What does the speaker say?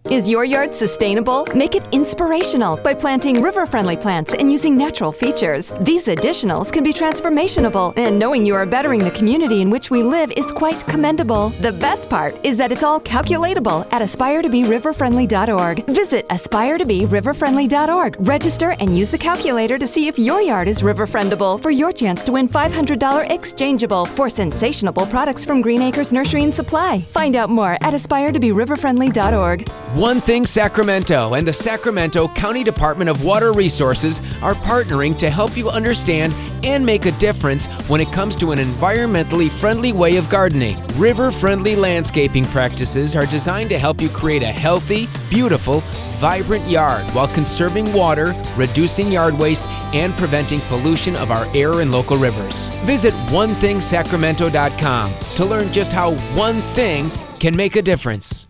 Is your yard sustainable? Make it inspirational by planting river-friendly plants and using natural features. These additionals can be transformational, and knowing you are bettering the community in which we live is quite commendable. The best part is that it's all calculatable at aspiretobe-riverfriendly.org. Visit aspiretobe-riverfriendly.org. Register and use the calculator to see if your yard is river-friendable for your chance to win $500 exchangeable for sensational products from Green Acres Nursery and Supply. Find out more at aspiretobe-riverfriendly.org. One Thing Sacramento and the Sacramento County Department of Water Resources are partnering to help you understand and make a difference when it comes to an environmentally friendly way of gardening. River-friendly landscaping practices are designed to help you create a healthy, beautiful, vibrant yard while conserving water, reducing yard waste, and preventing pollution of our air and local rivers. Visit onethingsacramento.com to learn just how one thing can make a difference.